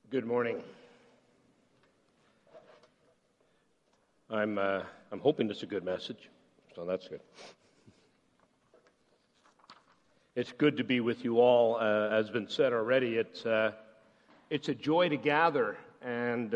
Good morning. I'm hoping it's a good message, so that's good. It's good to be with you all. As has been said already, it's a joy to gather, and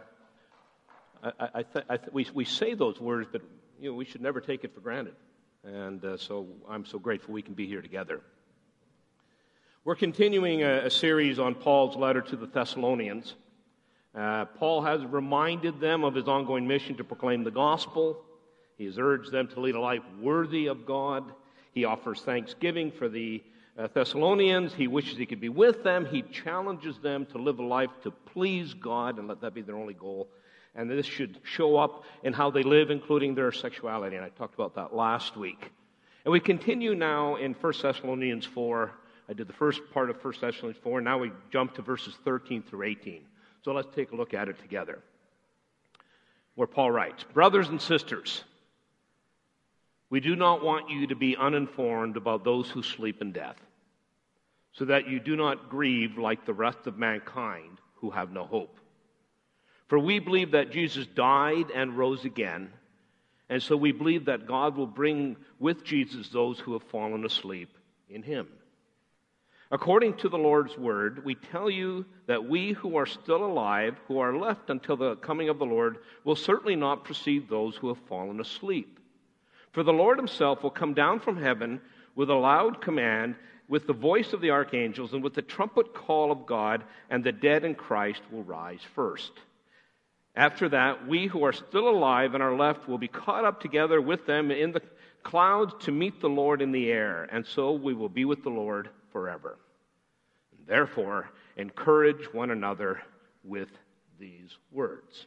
we say those words, but we should never take it for granted. And so I'm so grateful we can be here together. We're continuing a series on Paul's letter to the Thessalonians. Paul has reminded them of his ongoing mission to proclaim the gospel. He has urged them to lead a life worthy of God. He offers thanksgiving for the Thessalonians. He wishes he could be with them. He challenges them to live a life to please God and let that be their only goal. And this should show up in how they live, including their sexuality. And I talked about that last week. And we continue now in 1 Thessalonians 4. I did the first part of 1 Thessalonians 4. Now we jump to verses 13 through 18. So let's take a look at it together. Where Paul writes, "Brothers and sisters, we do not want you to be uninformed about those who sleep in death, so that you do not grieve like the rest of mankind who have no hope. For we believe that Jesus died and rose again, and so we believe that God will bring with Jesus those who have fallen asleep in him. According to the Lord's word, we tell you that we who are still alive, who are left until the coming of the Lord, will certainly not precede those who have fallen asleep. For the Lord himself will come down from heaven with a loud command, with the voice of the archangels, and with the trumpet call of God, and the dead in Christ will rise first. After that, we who are still alive and are left will be caught up together with them in the clouds to meet the Lord in the air, and so we will be with the Lord forever. Therefore, encourage one another with these words."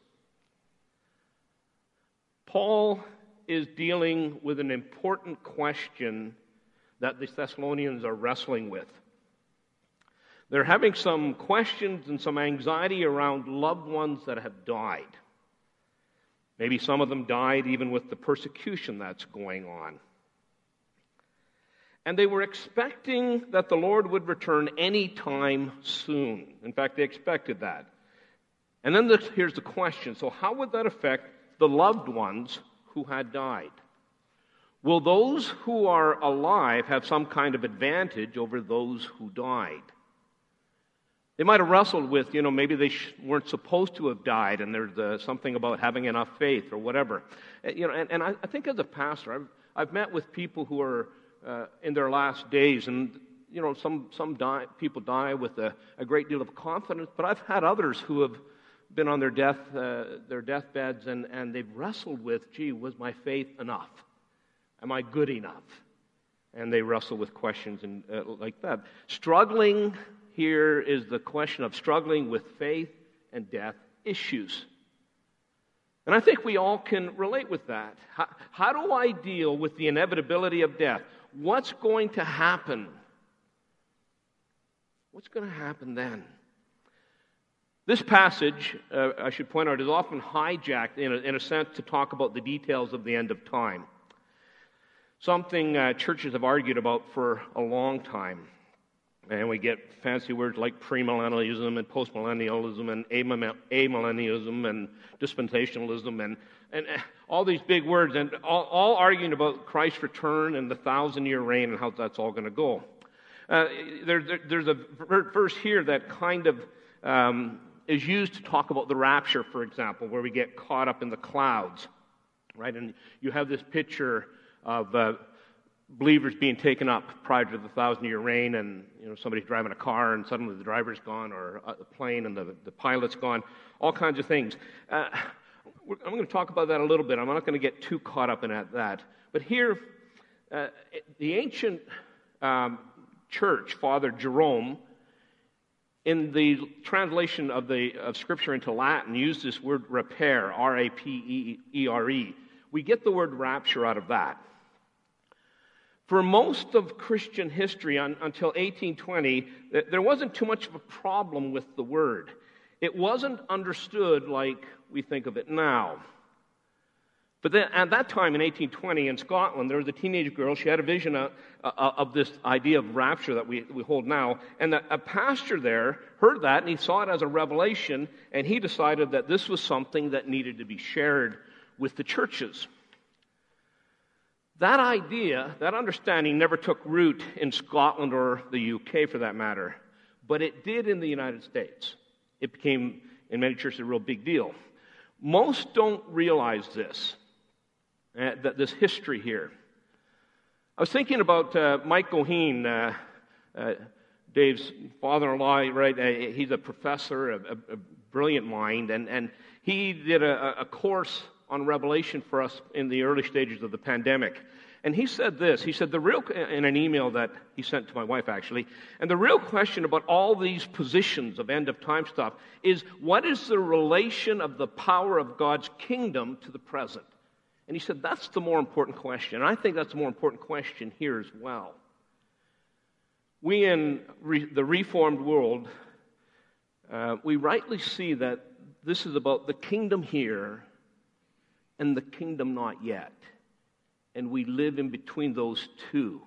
Paul is dealing with an important question that the Thessalonians are wrestling with. They're having some questions and some anxiety around loved ones that have died. Maybe some of them died even with the persecution that's going on. And they were expecting that the Lord would return any time soon. In fact, they expected that. And then here's the question. So how would that affect the loved ones who had died? Will those who are alive have some kind of advantage over those who died? They might have wrestled with, maybe they weren't supposed to have died, and there's something about having enough faith or whatever. And I think as a pastor, I've met with people who are in their last days, and some people die with a great deal of confidence, but I've had others who have been on their deathbeds, and they've wrestled with, was my faith enough? Am I good enough? And they wrestle with questions like that. Struggling here is the question of struggling with faith and death issues. And I think we all can relate with that. How do I deal with the inevitability of death? What's going to happen? What's going to happen then? This passage, I should point out, is often hijacked in a sense to talk about the details of the end of time. Something churches have argued about for a long time. And we get fancy words like premillennialism and postmillennialism and amillennialism and dispensationalism and all these big words, and all arguing about Christ's return and the 1,000-year reign and how that's all going to go. There's a verse here that kind of is used to talk about the rapture, for example, where we get caught up in the clouds, right? And you have this picture of believers being taken up prior to the 1,000-year reign, and somebody's driving a car and suddenly the driver's gone, or a plane and the pilot's gone, all kinds of things. I'm going to talk about that a little bit. I'm not going to get too caught up in that. But here, the ancient church, Father Jerome, in the translation of Scripture into Latin, used this word rapere, R-A-P-E-R-E. We get the word rapture out of that. For most of Christian history until 1820, there wasn't too much of a problem with the word. It wasn't understood like we think of it now. But then at that time in 1820 in Scotland, there was a teenage girl. She had a vision of this idea of rapture that we hold now. And a pastor there heard that, and he saw it as a revelation, and he decided that this was something that needed to be shared with the churches. That idea, that understanding never took root in Scotland or the UK for that matter, but it did in the United States. It became, in many churches, a real big deal. Most don't realize this. This history here. I was thinking about Mike Goheen, Dave's father-in-law, right? He's a professor, a brilliant mind, and he did a course on Revelation for us in the early stages of the pandemic. And he said this, he said, in an email that he sent to my wife actually, and the real question about all these positions of end of time stuff is, what is the relation of the power of God's kingdom to the present? And he said, that's the more important question. And I think that's the more important question here as well. We in the Reformed world, we rightly see that this is about the kingdom here and the kingdom not yet. And we live in between those two.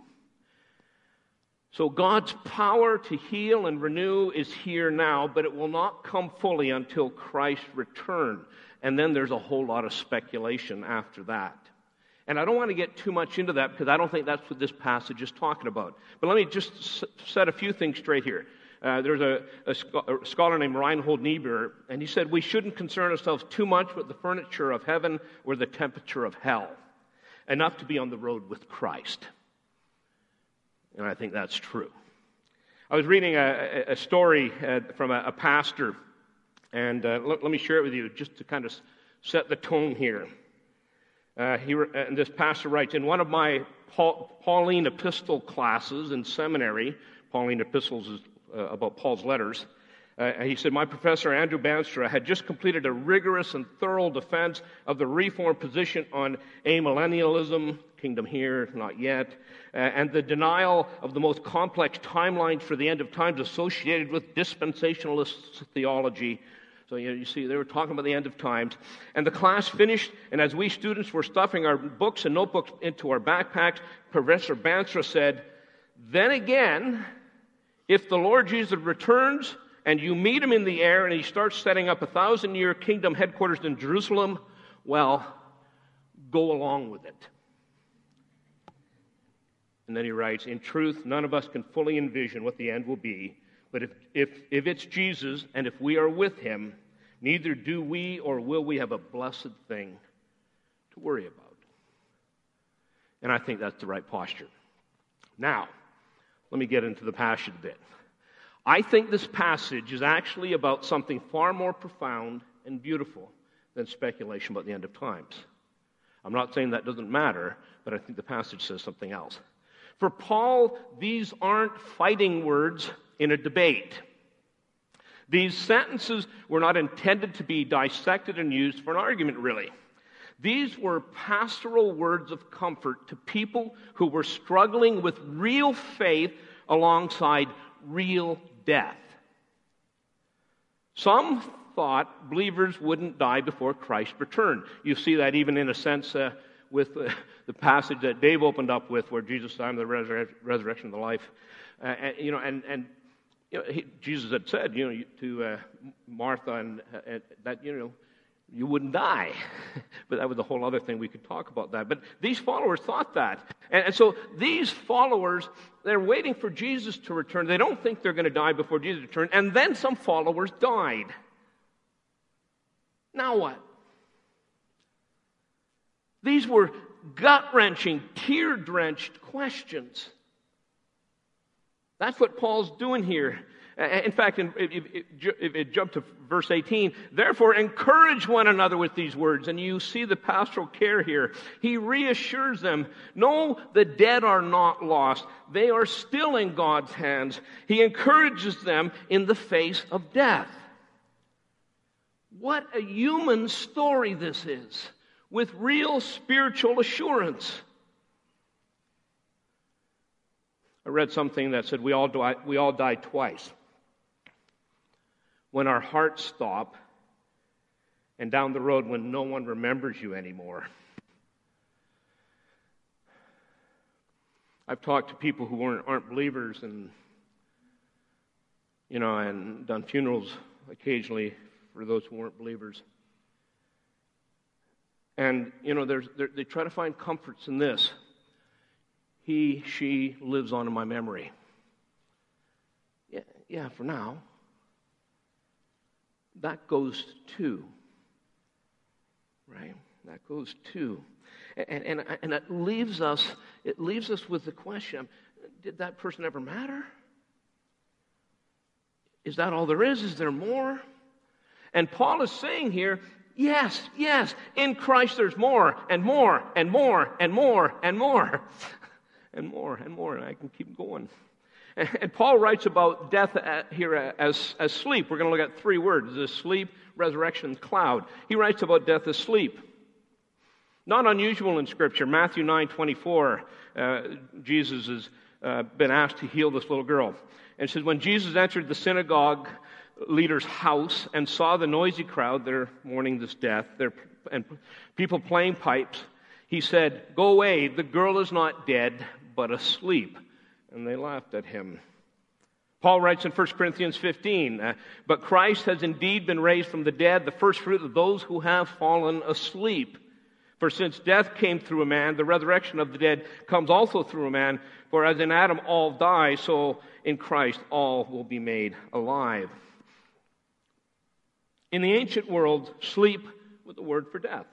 So God's power to heal and renew is here now, but it will not come fully until Christ's return. And then there's a whole lot of speculation after that. And I don't want to get too much into that because I don't think that's what this passage is talking about. But let me just set a few things straight here. There's a scholar named Reinhold Niebuhr, and he said, we shouldn't concern ourselves too much with the furniture of heaven or the temperature of hell. Enough to be on the road with Christ. And I think that's true. I was reading a story from a pastor, and let me share it with you just to kind of set the tone here. And this pastor writes, in one of my Pauline epistle classes in seminary, Pauline epistles is about Paul's letters, he said, my professor, Andrew Banstra, had just completed a rigorous and thorough defense of the Reformed position on amillennialism, kingdom here, not yet, and the denial of the most complex timelines for the end of times associated with dispensationalist theology. So you see, they were talking about the end of times. And the class finished, and as we students were stuffing our books and notebooks into our backpacks, Professor Banstra said, then again, if the Lord Jesus returns, and you meet him in the air, and he starts setting up 1,000-year kingdom headquarters in Jerusalem, well, go along with it. And then he writes, in truth, none of us can fully envision what the end will be, but if it's Jesus, and if we are with him, neither do we or will we have a blessed thing to worry about. And I think that's the right posture. Now, let me get into the passage a bit. I think this passage is actually about something far more profound and beautiful than speculation about the end of times. I'm not saying that doesn't matter, but I think the passage says something else. For Paul, these aren't fighting words in a debate. These sentences were not intended to be dissected and used for an argument, really. These were pastoral words of comfort to people who were struggling with real faith alongside real death. Some thought believers wouldn't die before Christ returned. You see that even in a sense with the passage that Dave opened up with, where Jesus said, "I'm the resurrection of the life." Jesus had said, to Martha, and that you wouldn't die. But that was a whole other thing. We could talk about that. But these followers thought that. And so these followers, they're waiting for Jesus to return. They don't think they're going to die before Jesus returns. And then some followers died. Now what? These were gut-wrenching, tear-drenched questions. That's what Paul's doing here. In fact, if it jumped to verse 18, therefore encourage one another with these words. And you see the pastoral care here. He reassures them, no, the dead are not lost. They are still in God's hands. He encourages them in the face of death. What a human story this is, with real spiritual assurance. I read something that said we all die twice. When our hearts stop, and down the road when no one remembers you anymore. I've talked to people who aren't believers, and and done funerals occasionally for those who weren't believers. And they try to find comforts in this. He, she lives on in my memory. Yeah, for now. That goes too. Right? That goes too. And it leaves us with the question, did that person ever matter? Is that all there is? Is there more? And Paul is saying here, yes, in Christ there's more, and more, and more, and more, and more, and more, and more, and I can keep going. And Paul writes about death here as sleep. We're going to look at three words: as sleep, resurrection, cloud. He writes about death as sleep. Not unusual in Scripture. Matthew 9:24, Jesus has been asked to heal this little girl. And it says, when Jesus entered the synagogue leader's house and saw the noisy crowd, they're mourning this death, and people playing pipes, he said, "Go away, the girl is not dead, but asleep." And they laughed at him. Paul writes in 1 Corinthians 15, but Christ has indeed been raised from the dead, the first fruit of those who have fallen asleep. For since death came through a man, the resurrection of the dead comes also through a man. For as in Adam all die, so in Christ all will be made alive. In the ancient world, sleep was the word for death.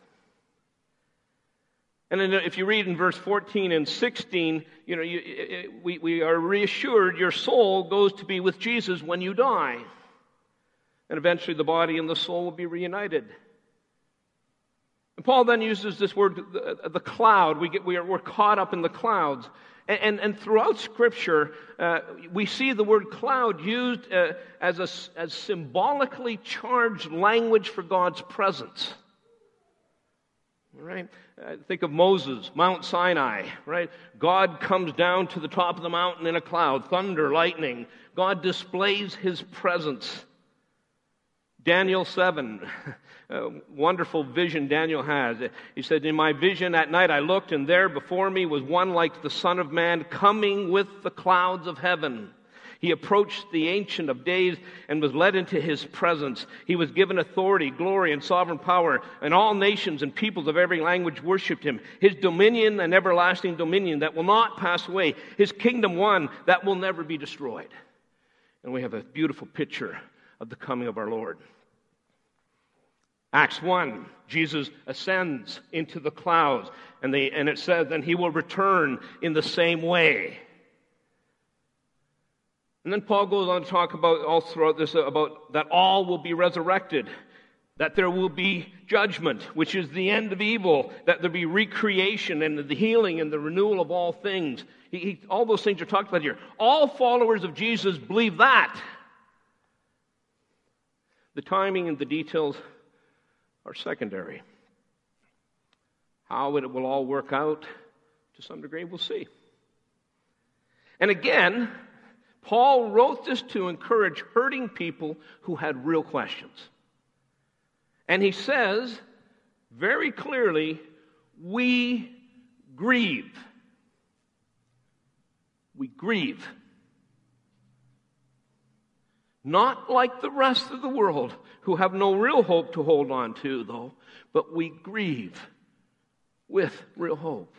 And then if you read in verse 14 and 16, we are reassured your soul goes to be with Jesus when you die. And eventually the body and the soul will be reunited. And Paul then uses this word, the cloud. We're caught up in the clouds. And throughout Scripture, we see the word cloud used as symbolically charged language for God's presence. Right? Think of Moses, Mount Sinai, right? God comes down to the top of the mountain in a cloud, thunder, lightning. God displays His presence. Daniel 7, a wonderful vision Daniel has. He said, in my vision at night I looked, and there before me was one like the Son of Man coming with the clouds of heaven. He approached the Ancient of Days and was led into His presence. He was given authority, glory, and sovereign power, and all nations and peoples of every language worshipped Him. His dominion, an everlasting dominion that will not pass away. His kingdom, one that will never be destroyed. And we have a beautiful picture of the coming of our Lord. Acts 1, Jesus ascends into the clouds, and it says, then He will return in the same way. And then Paul goes on to talk about, all throughout this, about that all will be resurrected, that there will be judgment, which is the end of evil, that there be recreation and the healing and the renewal of all things. All those things are talked about here. All followers of Jesus believe that. The timing and the details are secondary. How it will all work out, to some degree, we'll see. And again, Paul wrote this to encourage hurting people who had real questions. And he says very clearly, we grieve. We grieve. Not like the rest of the world, who have no real hope to hold on to, though, but we grieve with real hope.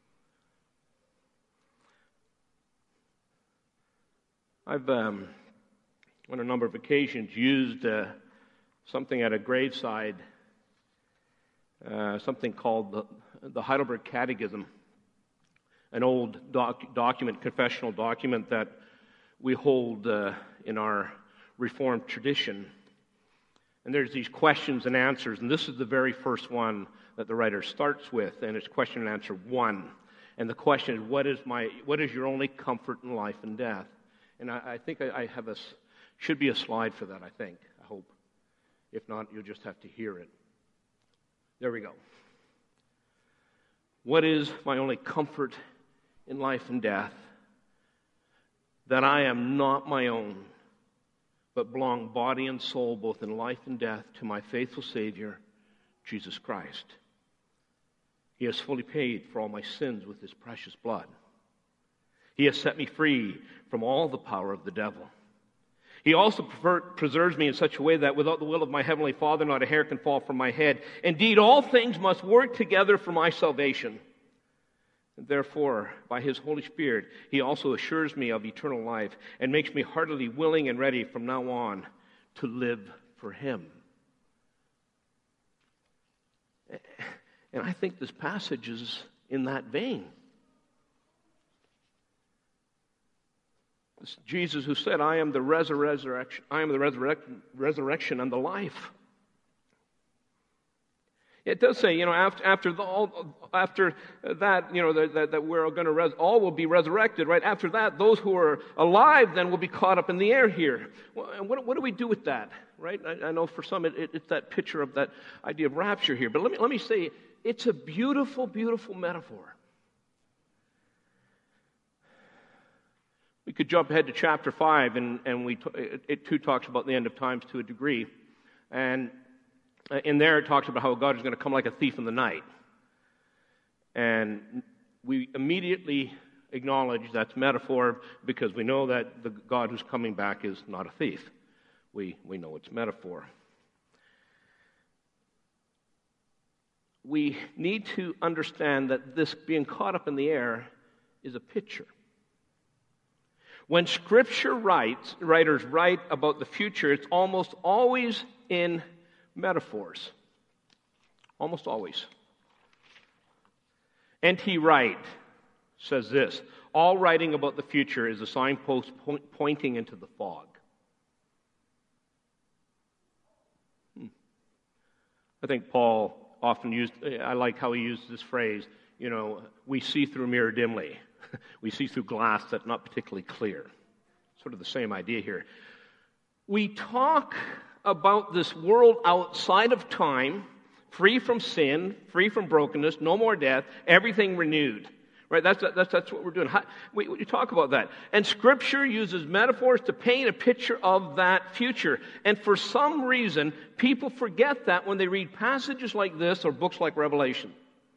I've, on a number of occasions, used something at a graveside, something called the Heidelberg Catechism, an old document, confessional document that we hold in our Reformed tradition. And there's these questions and answers, and this is the very first one that the writer starts with, and it's question and answer 1. And the question is, what is your only comfort in life and death? And I think I have should be a slide for that, I hope. If not, you'll just have to hear it. There we go. What is my only comfort in life and death? That I am not my own, but belong body and soul, both in life and death, to my faithful Savior, Jesus Christ. He has fully paid for all my sins with His precious blood. He has set me free from all the power of the devil. He also preserves me in such a way that without the will of my heavenly Father, not a hair can fall from my head. Indeed, all things must work together for my salvation. And therefore, by His Holy Spirit, He also assures me of eternal life and makes me heartily willing and ready from now on to live for Him. And I think this passage is in that vein. It's Jesus who said, I am the resurrection and the life. It does say, after that, that we're going to all will be resurrected, right? After that, those who are alive then will be caught up in the air here. What do we do with that, right? I know for some it's that picture of that idea of rapture here, but let me say, it's a beautiful, beautiful metaphor. We could jump ahead to chapter 5, and it too talks about the end of times to a degree. And in there it talks about how God is going to come like a thief in the night. And we immediately acknowledge that's metaphor because we know that the God who's coming back is not a thief. We know it's metaphor. We need to understand that this being caught up in the air is a picture. When Scripture writers write about the future, it's almost always in metaphors. Almost always. N.T. Wright says this, all writing about the future is a signpost pointing into the fog. I think Paul often I like how he used this phrase, we see through a mirror dimly. We see through glass that's not particularly clear. Sort of the same idea here. We talk about this world outside of time, free from sin, free from brokenness, no more death, everything renewed. Right? That's what we're doing. We talk about that. And Scripture uses metaphors to paint a picture of that future. And for some reason, people forget that when they read passages like this or books like Revelation.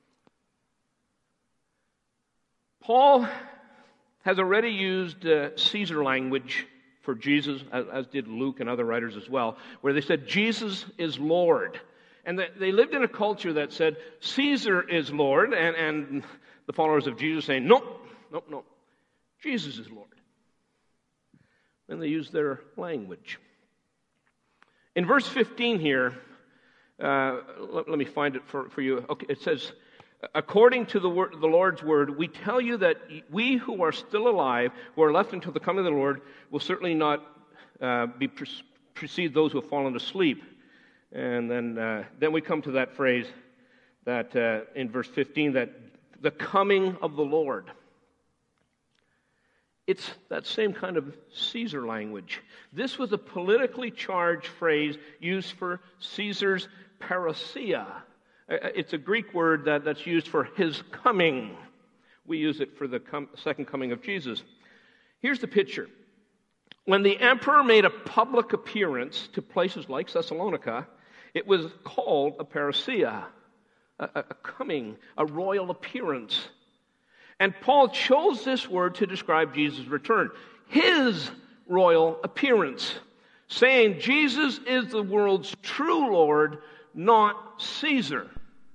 Paul has already used Caesar language for Jesus, as did Luke and other writers as well, where they said Jesus is Lord. And they lived in a culture that said Caesar is Lord, and the followers of Jesus saying, no, Jesus is Lord. And they used their language. In verse 15 here, let me find it for you. Okay, it says, according to the Lord's word, we tell you that we who are still alive, who are left until the coming of the Lord, will certainly not precede those who have fallen asleep. And then we come to that phrase that in verse 15, that the coming of the Lord. It's that same kind of Caesar language. This was a politically charged phrase used for Caesar's parousia. It's a Greek word that's used for his coming. We use it for the second coming of Jesus. Here's the picture. When the emperor made a public appearance to places like Thessalonica, it was called a parousia, a coming, a royal appearance. And Paul chose this word to describe Jesus' return, his royal appearance, saying Jesus is the world's true Lord, not Caesar.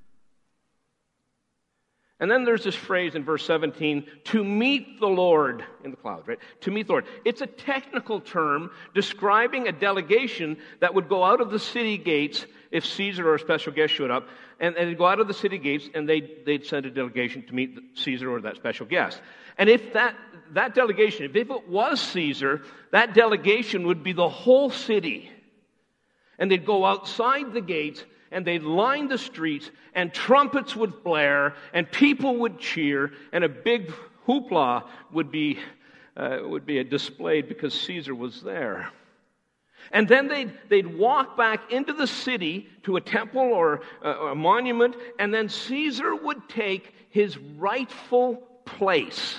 And then there's this phrase in verse 17, to meet the Lord in the clouds, right? To meet the Lord. It's a technical term describing a delegation that would go out of the city gates if Caesar or a special guest showed up, and they'd go out of the city gates and they'd send a delegation to meet Caesar or that special guest. And if that delegation, if it was Caesar, that delegation would be the whole city. And they'd go outside the gates and they'd line the streets, and trumpets would blare, and people would cheer, and a big hoopla would be displayed because Caesar was there. And then they'd walk back into the city to a temple or a monument, and then Caesar would take his rightful place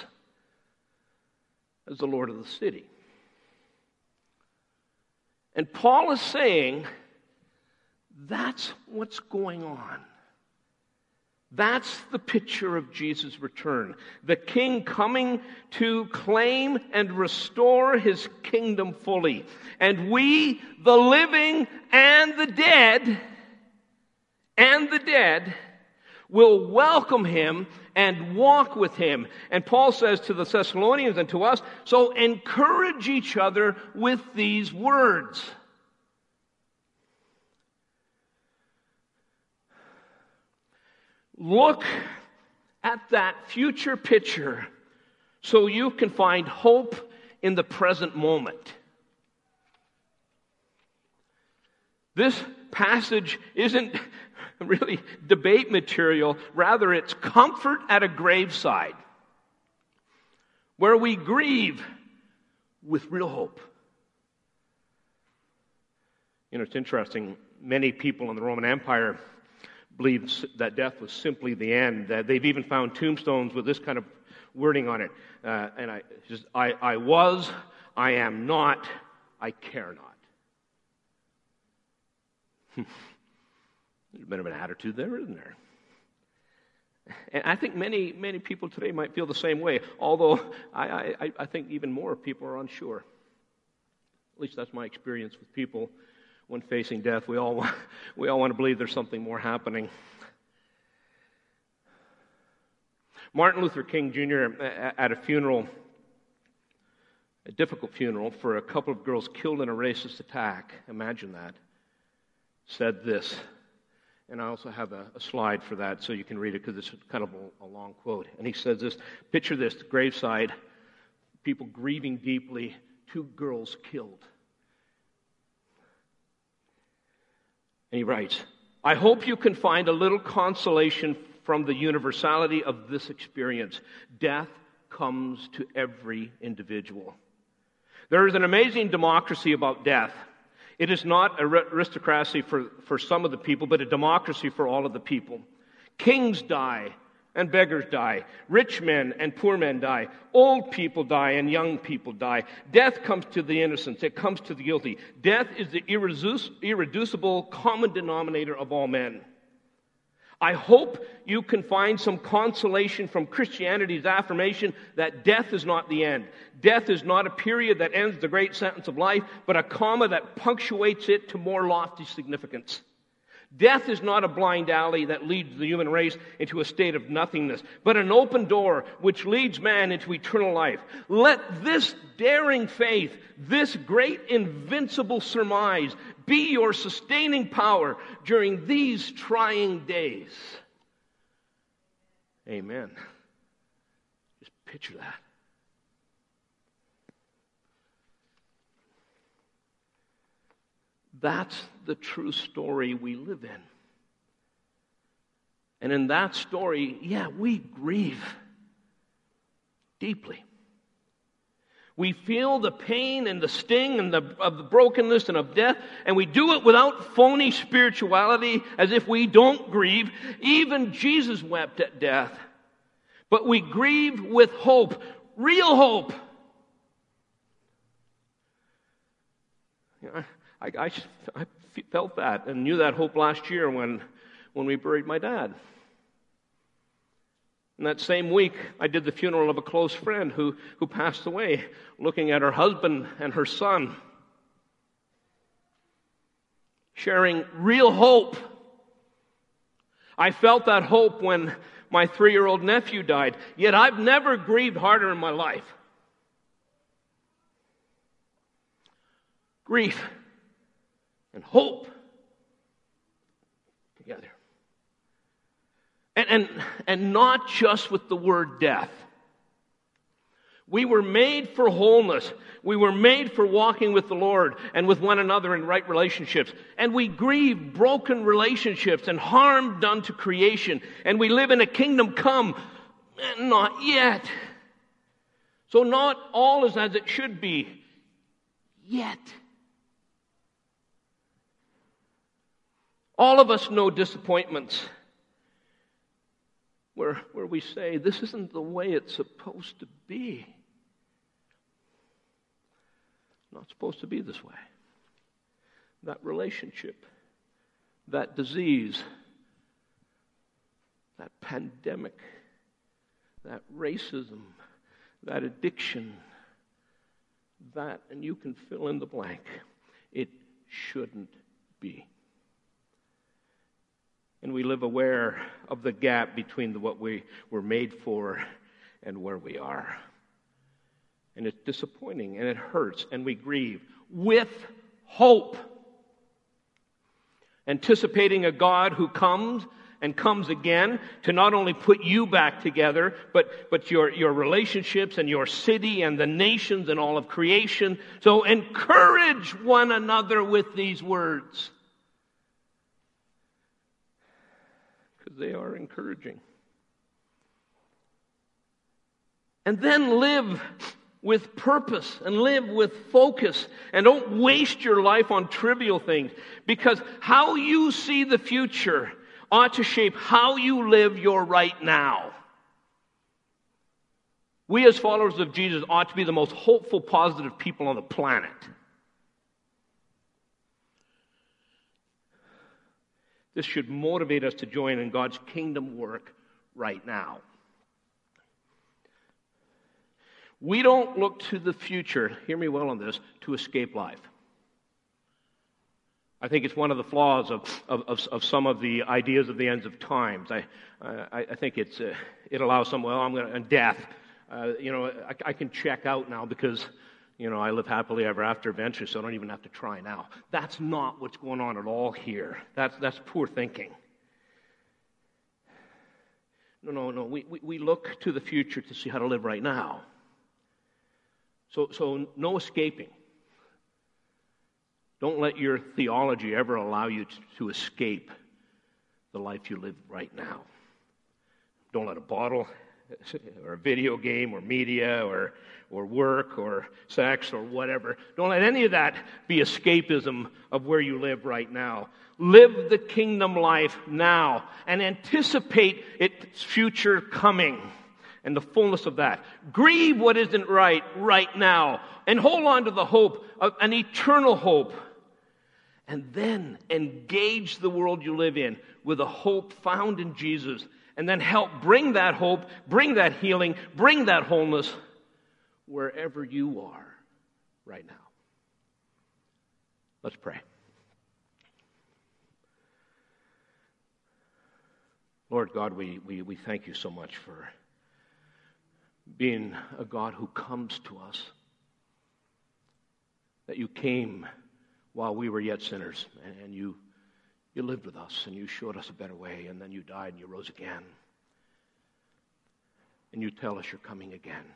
as the Lord of the city. And Paul is saying, that's what's going on. That's the picture of Jesus' return. The King coming to claim and restore his kingdom fully. And we, the living and the dead, will welcome him and walk with him. And Paul says to the Thessalonians and to us, so encourage each other with these words. Look at that future picture so you can find hope in the present moment. This passage isn't really debate material. Rather, it's comfort at a graveside where we grieve with real hope. You know, it's interesting. Many people in the Roman Empire believed that death was simply the end. They've even found tombstones with this kind of wording on it. I was, I am not, I care not. There's a bit of an attitude there, isn't there? And I think many people today might feel the same way, although I think even more people are unsure. At least that's my experience with people when facing death. We all want to believe there's something more happening. Martin Luther King Jr. at a funeral, a difficult funeral for a couple of girls killed in a racist attack, imagine that, said this. And I also have a slide for that so you can read it because it's kind of a long quote. And he says this, picture this, graveside, people grieving deeply, 2 girls killed. And he writes, I hope you can find a little consolation from the universality of this experience. Death comes to every individual. There is an amazing democracy about death. It is not an aristocracy for some of the people, but a democracy for all of the people. Kings die and beggars die. Rich men and poor men die. Old people die and young people die. Death comes to the innocent. It comes to the guilty. Death is the irreducible common denominator of all men. I hope you can find some consolation from Christianity's affirmation that death is not the end. Death is not a period that ends the great sentence of life, but a comma that punctuates it to more lofty significance. Death is not a blind alley that leads the human race into a state of nothingness, but an open door which leads man into eternal life. Let this daring faith, this great invincible surmise, be your sustaining power during these trying days. Amen. Just picture that. That's the true story we live in. And in that story, we grieve deeply. We feel the pain and the sting and of the brokenness and of death, and we do it without phony spirituality as if we don't grieve. Even Jesus wept at death. But we grieve with hope, real hope. I felt that and knew that hope last year when we buried my dad. And that same week, I did the funeral of a close friend who passed away, looking at her husband and her son, sharing real hope. I felt that hope when my 3-year-old nephew died, yet I've never grieved harder in my life. Grief and hope together. And not just with the word death. We were made for wholeness. We were made for walking with the Lord and with one another in right relationships. And we grieve broken relationships and harm done to creation. And we live in a kingdom come, and not yet. So not all is as it should be, yet. All of us know disappointments where we say, this isn't the way it's supposed to be. It's not supposed to be this way. That relationship, that disease, that pandemic, that racism, that addiction, that, and you can fill in the blank. It shouldn't be. And we live aware of the gap between what we were made for and where we are. And it's disappointing, and it hurts, and we grieve with hope, anticipating a God who comes and comes again to not only put you back together, but your relationships and your city and the nations and all of creation. So encourage one another with these words, because they are encouraging. And then live with purpose and live with focus, and don't waste your life on trivial things, because how you see the future ought to shape how you live your right now. We as followers of Jesus ought to be the most hopeful, positive people on the planet. This should motivate us to join in God's kingdom work right now. We don't look to the future, hear me well on this, to escape life. I think it's one of the flaws of some of the ideas of the ends of times. I think it allows some, and death. I can check out now because, I live happily ever after eventually, so I don't even have to try now. That's not what's going on at all here. That's poor thinking. No. We look to the future to see how to live right now. So no escaping. Don't let your theology ever allow you to escape the life you live right now. Don't let a bottle or a video game or media or work or sex or whatever. Don't let any of that be escapism of where you live right now. Live the kingdom life now and anticipate its future coming and the fullness of that. Grieve what isn't right now, and hold on to the hope of an eternal hope. And then engage the world you live in with a hope found in Jesus, and then help bring that hope, bring that healing, bring that wholeness wherever you are right now. Let's pray. Lord God, we thank you so much for being a God who comes to us, that you came while we were yet sinners, and you lived with us, and you showed us a better way, and then you died and you rose again. And you tell us you're coming again.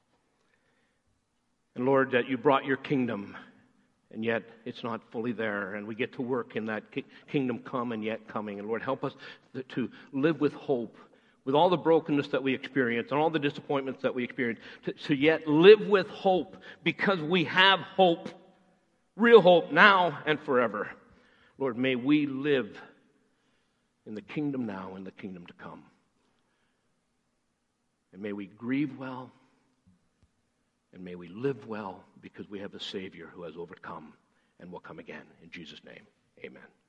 And Lord, that you brought your kingdom, and yet it's not fully there, and we get to work in that kingdom come and yet coming. And Lord, help us to live with hope, with all the brokenness that we experience and all the disappointments that we experience, to yet live with hope, because we have hope, real hope now and forever. Lord, may we live in the kingdom now and the kingdom to come. And may we grieve well, and may we live well, because we have a Savior who has overcome and will come again. In Jesus' name, amen.